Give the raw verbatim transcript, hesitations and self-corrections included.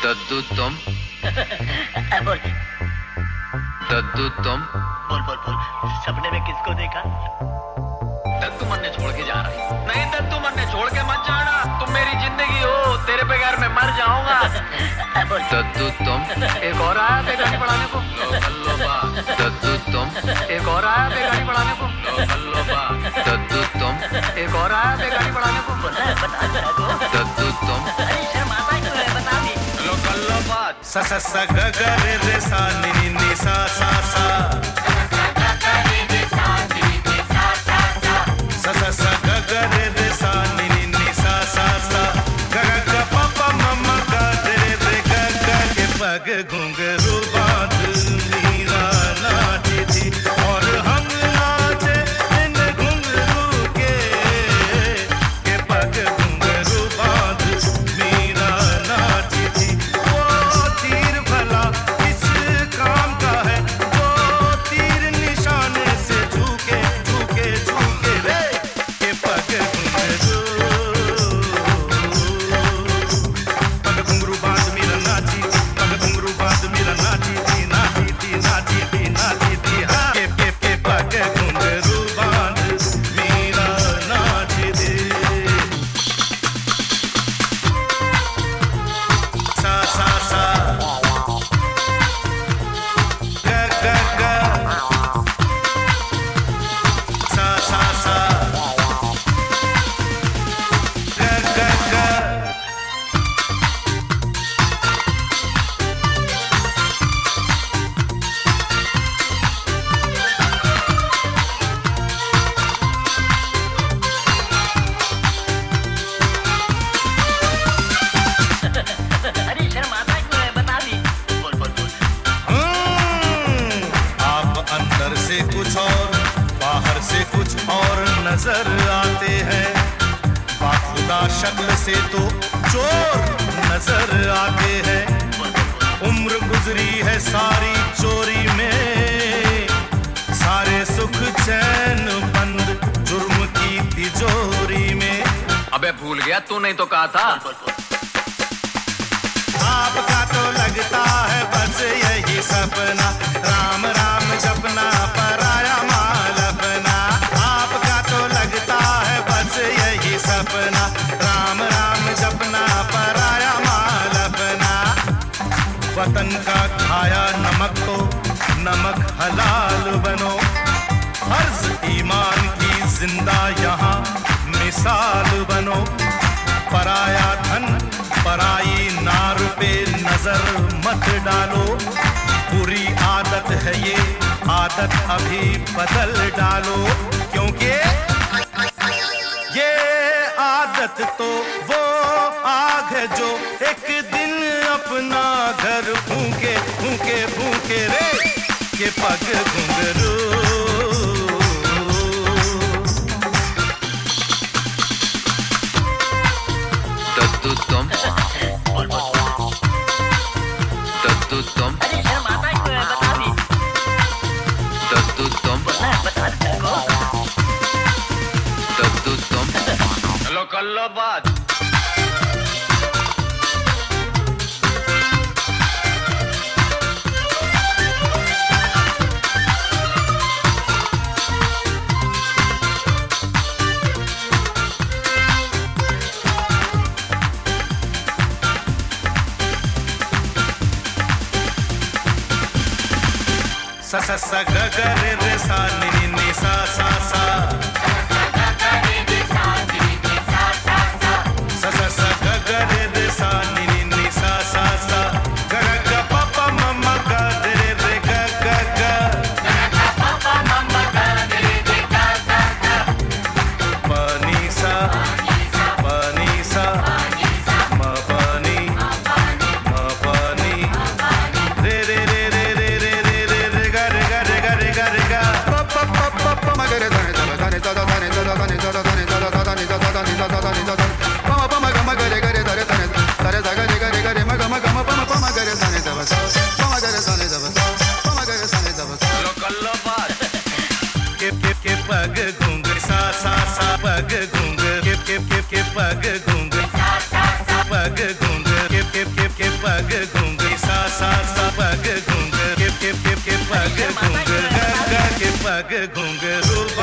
दद्दू तुम बोल दद्दू तुम बोल बोल बोल सपने में किसको देखा? दद्दू मरने छोड़ के जा रहा है। नहीं दद्दू मरने छोड़ के मत जाना, तुम मेरी जिंदगी हो, तेरे बगैर मैं मर जाऊंगा। दद्दू तुम एक और आया बेगाड़ी बढ़ाने को। दद्दू तुम एक और आया बेगाड़ी बढ़ाने को। दद्दू तुम एक और आया बेगाड़ी बढ़ाने को। दद्दू तुम सा सा सा ग ग रे रे सा नि नि नि सा सा सा सा सा सा ग ग रे रे सा नि नि नि सा सा सा ग ग ग प प म म ग रे रे ग ग के पग घुंघरू बांध मीरा नाची थी और हम नाचे इन घुंघरू के के पग घुंघरू बांध मीरा नाची थी। कुछ और बाहर से कुछ और नजर आते हैं, बाखुदा शक्ल से तो चोर नजर आते हैं। उम्र गुजरी है सारी चोरी में, सारे सुख चैन बंद जुर्म की तिजोरी में। अबे भूल गया तू, नहीं तो कहा था। आपका तो लगता है बस यही सपना, राम राम जपना पराया माल अपना। आपका तो लगता है बस यही सपना, राम राम जपना पराया माल अपना। वतन का खाया नमक तो नमक हलाल बनो, फर्ज ईमान की जिंदा यहाँ मिसाल बनो। पराया धन पराई नार पे नजर मत डालो, बुरी आदत है ये आदत अभी बदल डालो। क्योंकि ये आदत तो वो आग है जो एक दिन अपना घर फूके फूके फूके रे के पग घुंघरू। दद्दू तुम दद्दू तुम बता दी। दद्दू तुम बता दद्दू तुम चलो कर लो बात। सा सा सा ग ग रे रे सा नि नि नि सा सा सा सा सा सा ग ग रे रे सा नि नि नि सा सा सा ग ग ग प प म म ग रे रे ग ग ग प नि सा प नि सा म प नि म प नि रे रे रे रे रे रे रे रे रे ग रे ग रे ग रे ग रे ग प प प प प म ग रे ध रे ध रे ध ध ध रे ध ध ध रे ध ध ध रे ध ध ध ध रे ध ध ध रे ध ध ध रे ध ध प म प म ग म ग रे ग रे ध रे ध रे ध रे ध ग रे ग रे ग रे म ग म ग म प म प म ग रे ध रे ध ब स प म ग रे ध रे ध ब स प म ग रे ध रे ध ब स। चलो कर लो बात। के के के पग घुंघरू सा सा सा पग घुंघरू के के के के पग घुंघरू सा सा सा पग घुंघरू के के के के पग सा सा पग घुंघ के के के के पग घुंघ ग ग के पग घुंघ रू